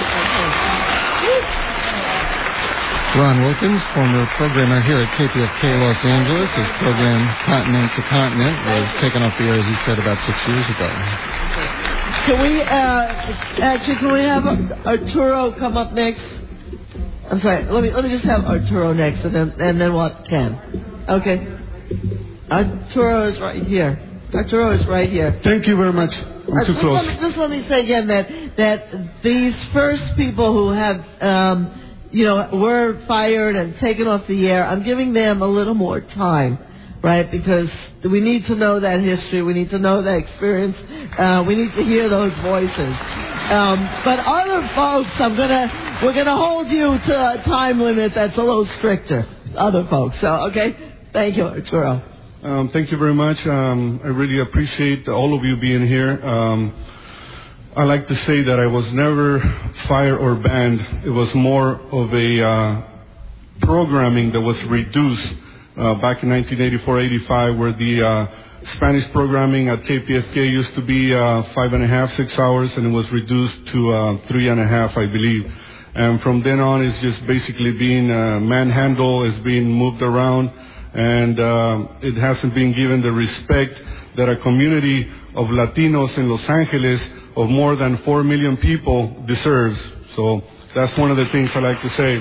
Ron Wilkins, former programmer here at KPFK Los Angeles. His program Continent to Continent was taken off the air, as he said, about 6 years ago. Can we have Arturo come up next? I'm sorry. Let me just have Arturo next, and then what? Ken. Okay. Arturo is right here. Thank you very much. I'm too close. Let me say again that these first people who have were fired and taken off the air, I'm giving them a little more time, right? Because we need to know that history, we need to know that experience, we need to hear those voices. But other folks, we're gonna hold you to a time limit that's a little stricter. Other folks, so okay. Thank you, Arturo. Thank you very much. I really appreciate all of you being here. I like to say that I was never fired or banned. It was more of a programming that was reduced back in 1984-85, where the Spanish programming at KPFK used to be 5.5, 6 hours, and it was reduced to 3.5, I believe. And from then on, it's just basically being manhandled, it's being moved around, and it hasn't been given the respect that a community of Latinos in Los Angeles of more than 4 million people deserves. So that's one of the things I like to say.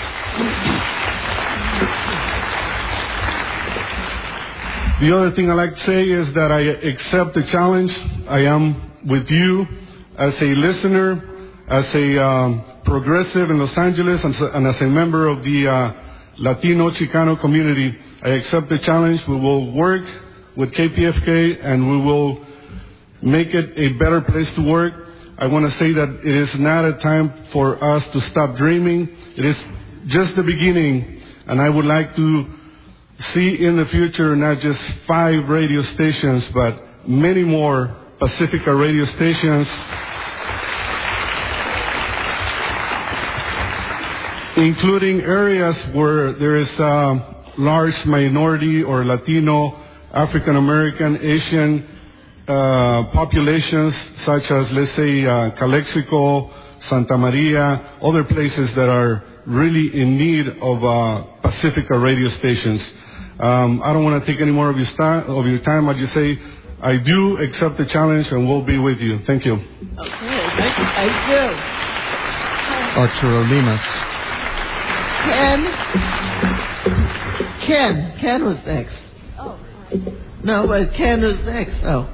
The other thing I like to say is that I accept the challenge. I am with you as a listener, as a progressive in Los Angeles, and as a member of the Latino Chicano community. I accept the challenge. We will work with KPFK, and we will make it a better place to work. I want to say that it is not a time for us to stop dreaming. It is just the beginning, and I would like to see in the future not just 5 radio stations, but many more Pacifica radio stations, including areas where there is a large minority or Latino, African American, Asian populations, such as, let's say, Calexico, Santa Maria, other places that are really in need of Pacifica radio stations. I don't want to take any more of your time. I just say I do accept the challenge, and we'll be with you. Thank you. Okay, thank you. Arturo Limas. Ken was next. Oh. No, but Ken was next. Oh.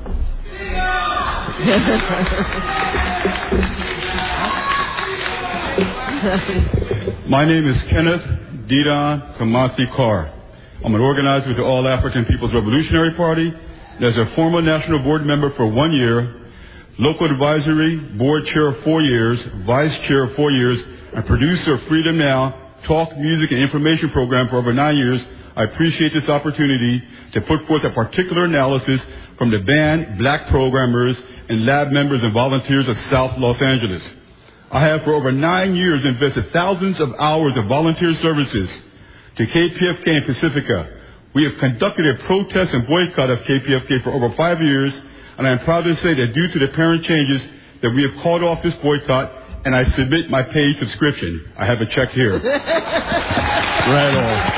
My name is Kenneth Didon Kamasi Carr. I'm an organizer with the All African People's Revolutionary Party, and as a former national board member for 1 year, local advisory board chair 4 years, vice chair 4 years, and producer of Freedom Now, talk, music, and information program for over 9 years, I appreciate this opportunity to put forth a particular analysis from the band, black programmers, and lab members and volunteers of South Los Angeles. I have for over 9 years invested thousands of hours of volunteer services to KPFK and Pacifica, We have conducted a protest and boycott of KPFK for over 5 years, and I am proud to say that due to the apparent changes that we have called off this boycott, and I submit my paid subscription. I have a check here. Right on.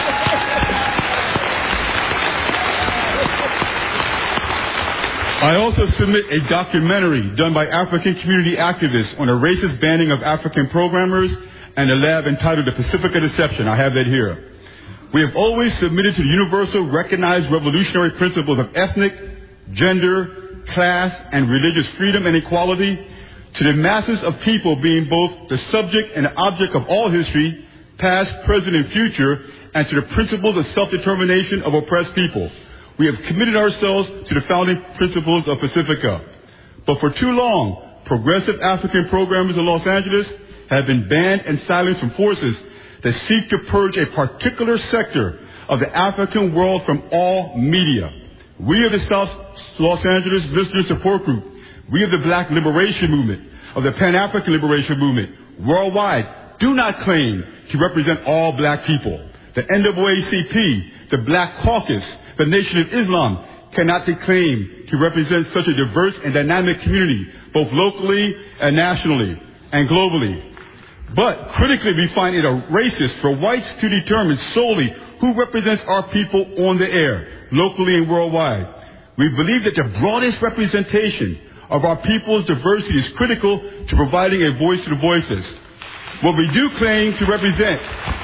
I also submit a documentary done by African community activists on a racist banning of African programmers and a lab entitled The Pacifica Deception. I have that here. We have always submitted to the universal recognized revolutionary principles of ethnic, gender, class, and religious freedom and equality to the masses of people being both the subject and the object of all history, past, present, and future, and to the principles of self-determination of oppressed people. We have committed ourselves to the founding principles of Pacifica. But for too long, progressive African programmers in Los Angeles have been banned and silenced from forces that seek to purge a particular sector of the African world from all media. We of the South Los Angeles Listener Support Group, we of the Black Liberation Movement, of the Pan-African Liberation Movement, worldwide, do not claim to represent all black people. The NAACP, the Black Caucus, the Nation of Islam cannot claim to represent such a diverse and dynamic community, both locally and nationally and globally. But critically, we find it a racist for whites to determine solely who represents our people on the air, locally and worldwide. We believe that the broadest representation of our people's diversity is critical to providing a voice to the voiceless. What we do claim to represent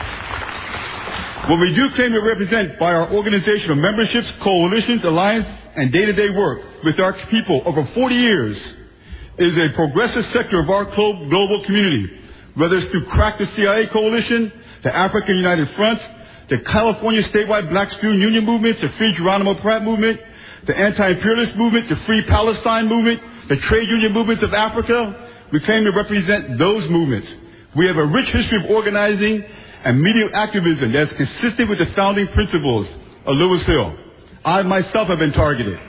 by our organizational memberships, coalitions, alliance, and day-to-day work with our people over 40 years is a progressive sector of our global community, whether it's through Crack the CIA Coalition, the African United Front, the California statewide Black Student Union Movement, the Free Geronimo Pratt Movement, the Anti-Imperialist Movement, the Free Palestine Movement, the Trade Union Movements of Africa. We claim to represent those movements. We have a rich history of organizing and media activism that's consistent with the founding principles of Lewis Hill. I myself have been targeted.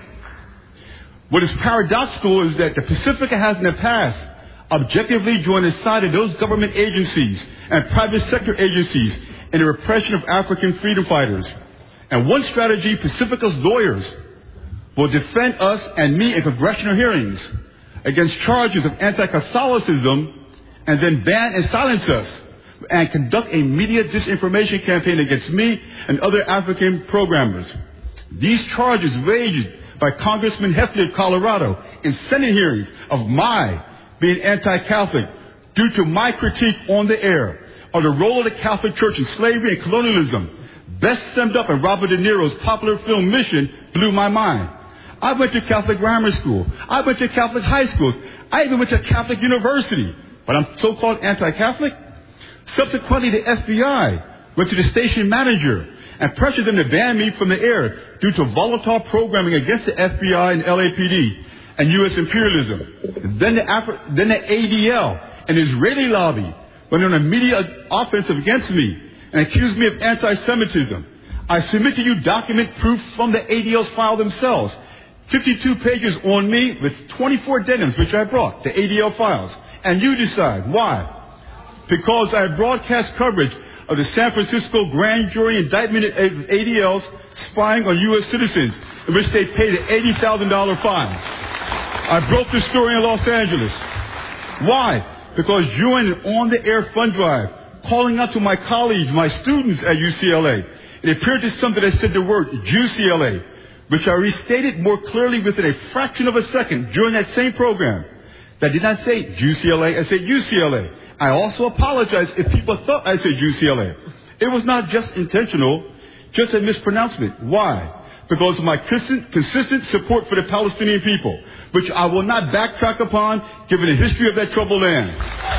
What is paradoxical is that the Pacifica has in the past objectively joined the side of those government agencies and private sector agencies in the repression of African freedom fighters. And one strategy, Pacifica's lawyers will defend us and me in congressional hearings against charges of anti-Catholicism and then ban and silence us and conduct a media disinformation campaign against me and other African programmers. These charges raised by Congressman Hefley of Colorado in Senate hearings of my being anti-Catholic due to my critique on the air of the role of the Catholic Church in slavery and colonialism, best summed up in Robert De Niro's popular film Mission, blew my mind. I went to Catholic grammar school. I went to Catholic high schools. I even went to Catholic university. But I'm so-called anti-Catholic? Subsequently, the FBI went to the station manager and pressured them to ban me from the air due to volatile programming against the FBI and LAPD and U.S. imperialism. Then the ADL, an Israeli lobby, went on a media offensive against me and accused me of anti-Semitism. I submit to you document proof from the ADL's file themselves. 52 pages on me with 24 addendums, which I brought, the ADL files. And you decide. Why? Because I broadcast coverage of the San Francisco grand jury indictment of ADLs spying on U.S. citizens, in which they paid an $80,000 fine. I broke the story in Los Angeles. Why? Because during an on-the-air fund drive, calling out to my colleagues, my students at UCLA, it appeared to some that I said the word JUCLA, which I restated more clearly within a fraction of a second during that same program. That did not say JUCLA, I said UCLA. I also apologize if people thought I said UCLA. It was not just intentional, just a mispronouncement. Why? Because of my consistent support for the Palestinian people, which I will not backtrack upon given the history of that troubled land.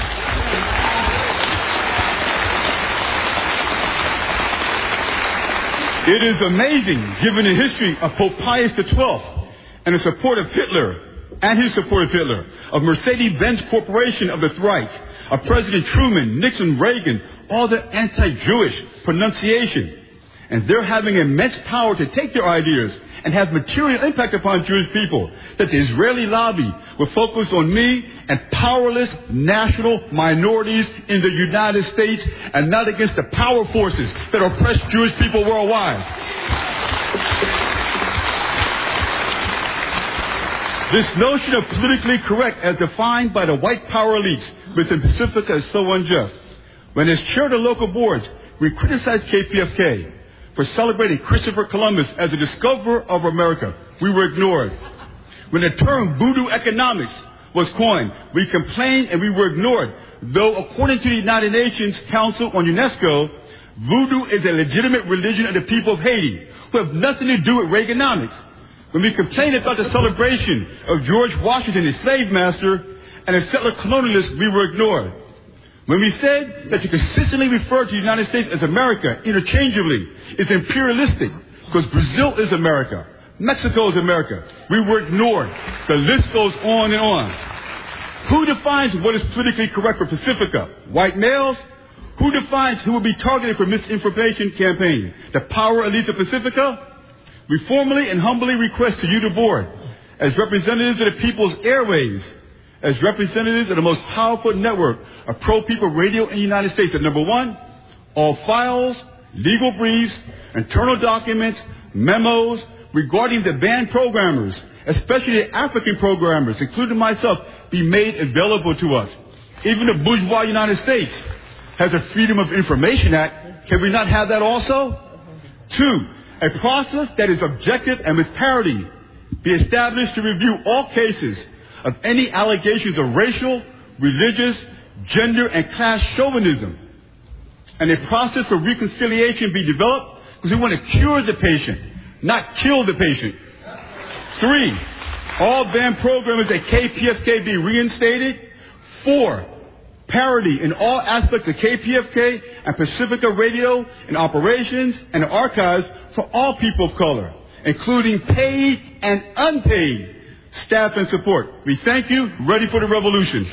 It is amazing, given the history of Pope Pius XII and the support of Hitler, of Mercedes-Benz Corporation of the Reich, of President Truman, Nixon, Reagan, all the anti-Jewish pronunciation. And they're having immense power to take their ideas and have material impact upon Jewish people, that the Israeli lobby will focus on me and powerless national minorities in the United States and not against the power forces that oppress Jewish people worldwide. This notion of politically correct as defined by the white power elites within Pacifica is so unjust. When as chair of the local boards, we criticized KPFK for celebrating Christopher Columbus as the discoverer of America. We were ignored. When the term voodoo economics was coined, we complained and we were ignored. Though according to the United Nations Council on UNESCO, voodoo is a legitimate religion of the people of Haiti, who have nothing to do with Reaganomics. When we complained about the celebration of George Washington, the slave master, and the settler colonialists, we were ignored. When we said that to consistently refer to the United States as America interchangeably is imperialistic, because Brazil is America, Mexico is America, we were ignored. The list goes on and on. Who defines what is politically correct for Pacifica? White males? Who defines who will be targeted for misinformation campaign? The power elites of Pacifica? We formally and humbly request to you, the board, as representatives of the people's airways, as representatives of the most powerful network of pro-people radio in the United States, that number one, all files, legal briefs, internal documents, memos regarding the banned programmers, especially the African programmers, including myself, be made available to us. Even the bourgeois United States has a Freedom of Information Act. Can we not have that also? Two, a process that is objective and with parity be established to review all cases of any allegations of racial, religious, gender, and class chauvinism. And a process for reconciliation be developed because we want to cure the patient, not kill the patient. Three, all banned programmers at KPFK be reinstated. Four, parity in all aspects of KPFK and Pacifica Radio and operations and archives for all people of color, including paid and unpaid staff and support. We thank you. Ready for the revolution.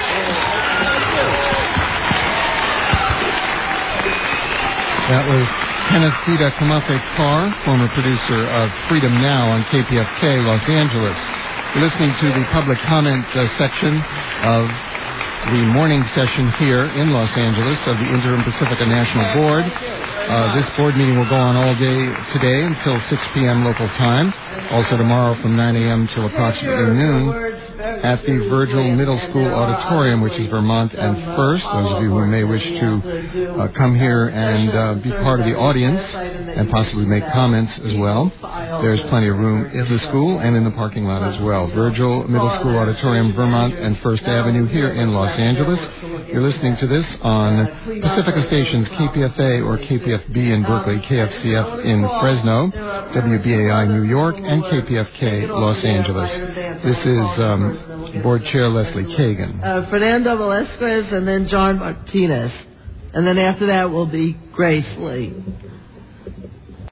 That was Kenneth Dita Kamafe Carr, former producer of Freedom Now on KPFK Los Angeles. You're listening to the public comment section of the morning session here in Los Angeles of the Interim Pacifica National Board. This board meeting will go on all day today until 6 p.m. local time. Also tomorrow from 9 a.m. till approximately noon at the Virgil Middle School Auditorium, which is Vermont and First. Those of you who may wish to come here and be part of the audience and possibly make comments as well. There's plenty of room in the school and in the parking lot as well. Virgil Middle School Auditorium, Vermont and First Avenue here in Los Angeles. You're listening to this on Pacifica Stations, KPFA or KPFB in Berkeley, KFCF in Fresno, WBAI New York, and KPFK Los Angeles. This is Board Chair Leslie Kagan. Fernando Velasquez and then John Martinez. And then after that will be Grace Lee.